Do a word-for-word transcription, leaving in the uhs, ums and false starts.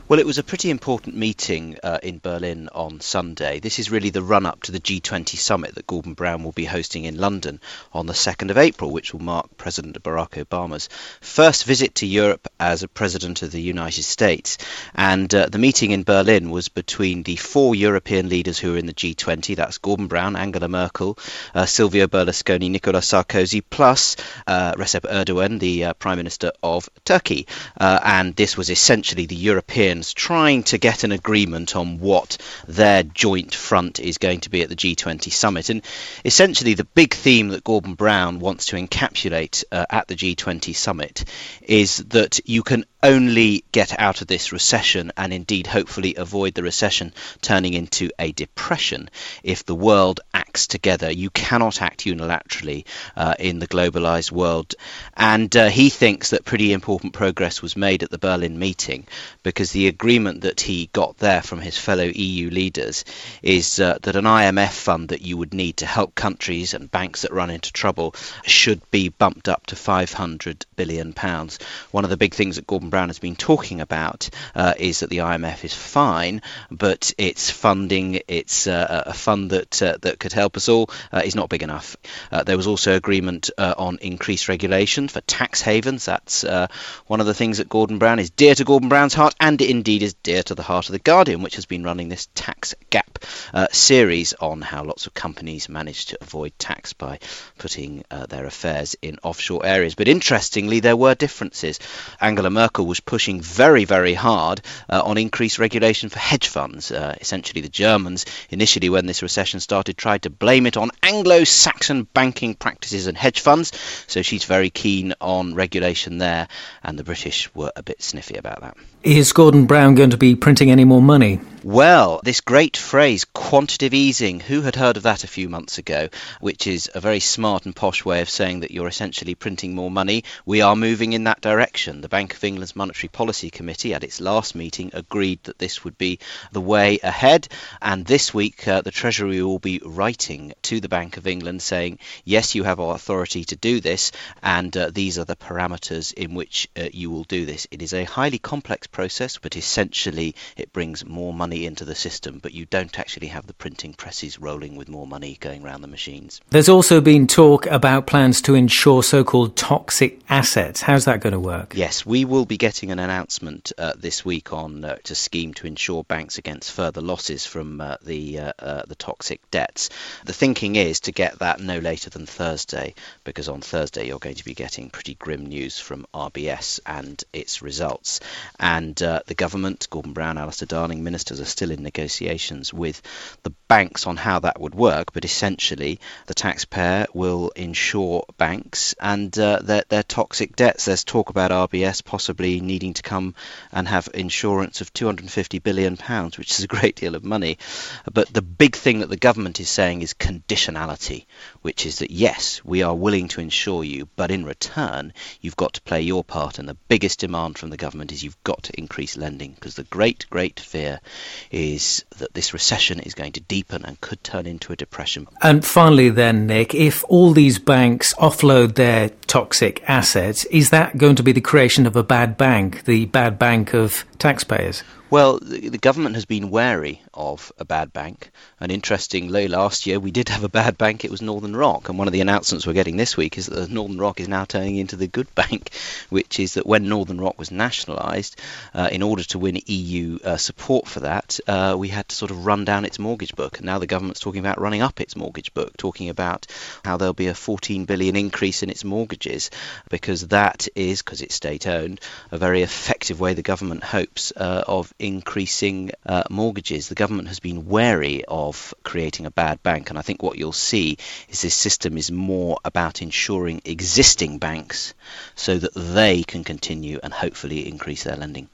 Well, it was a pretty important meeting uh, in Berlin on Sunday. This is really the run-up to the G twenty summit that Gordon Brown will be hosting in London on the second of April, which will mark President Barack Obama's first visit to Europe as a president of the United States. And uh, the meeting in Berlin was between the four European leaders who are in the G twenty. That's Gordon Brown, Angela Merkel, uh, Silvio Berlusconi, Nicolas Sarkozy, plus uh, Recep Erdogan, the uh, Prime Minister of Turkey. Uh, and this was essentially the European trying to get an agreement on what their joint front is going to be at the G twenty summit. And essentially the big theme that Gordon Brown wants to encapsulate uh, at the G twenty summit is that you can only get out of this recession, and indeed hopefully avoid the recession turning into a depression, if the world acts together. You cannot act unilaterally uh, in the globalized world. And uh, he thinks that pretty important progress was made at the Berlin meeting, because the agreement that he got there from his fellow E U leaders is uh, that an I M F fund that you would need to help countries and banks that run into trouble should be bumped up to five hundred billion pounds. One of the big things that Gordon Brown has been talking about uh, is that the I M F is fine, but its funding, it's uh, a fund that uh, that could help us all, uh, is not big enough. Uh, there was also agreement uh, on increased regulation for tax havens. That's uh, one of the things that Gordon Brown is dear to Gordon Brown's heart, and it indeed is dear to the heart of The Guardian, which has been running this tax gap uh, series on how lots of companies manage to avoid tax by putting uh, their affairs in offshore areas. But interestingly, there were differences. Angela Merkel was pushing very, very hard uh, on increased regulation for hedge funds. Uh, essentially, the Germans, initially when this recession started, tried to blame it on Anglo-Saxon banking practices and hedge funds. So she's very keen on regulation there, and the British were a bit sniffy about that. Is Gordon Brown going to be printing any more money? Well, this great phrase, quantitative easing, who had heard of that a few months ago, which is a very smart and posh way of saying that you're essentially printing more money. We are moving in that direction. The Bank of England's Monetary Policy Committee at its last meeting agreed that this would be the way ahead. And this week, uh, the Treasury will be writing to the Bank of England saying, yes, you have authority to do this, and uh, these are the parameters in which uh, you will do this. It is a highly complex process, but essentially it brings more money into the system, but you don't actually have the printing presses rolling with more money going around the machines. There's also been talk about plans to insure so-called toxic assets. How's that going to work? Yes, we will be getting an announcement uh, this week on uh, a scheme to insure banks against further losses from uh, the uh, uh, the toxic debts. The thinking is to get that no later than Thursday, because on Thursday you're going to be getting pretty grim news from R B S and its results. And uh, the government, Gordon Brown, Alistair Darling, ministers are still in negotiations with the banks on how that would work, but essentially the taxpayer will insure banks and uh, their, their toxic debts. There's talk about R B S possibly needing to come and have insurance of two hundred fifty billion pounds, which is a great deal of money. But the big thing that the government is saying is conditionality, which is that yes, we are willing to insure you, but in return you've got to play your part. And the biggest demand from the government is you've got to increase lending, because the great, great fear is that this recession is going to deepen and could turn into a depression. And finally then, Nick, if all these banks offload their toxic assets, is that going to be the creation of a bad bank, the bad bank of taxpayers? Well, the, the government has been wary of a bad bank, and interestingly, last year we did have a bad bank. It was Northern Rock, and one of the announcements we're getting this week is that Northern Rock is now turning into the good bank, which is that when Northern Rock was nationalised, uh, in order to win E U uh, support for that, uh, we had to sort of run down its mortgage book, and now the government's talking about running up its mortgage book, talking about how there'll be a fourteen billion increase in its mortgages, because that is, because it's state-owned, a very effective way the government hopes uh, of increasing uh, mortgages. The government has been wary of creating a bad bank, and I think what you'll see is this system is more about ensuring existing banks so that they can continue and hopefully increase their lending.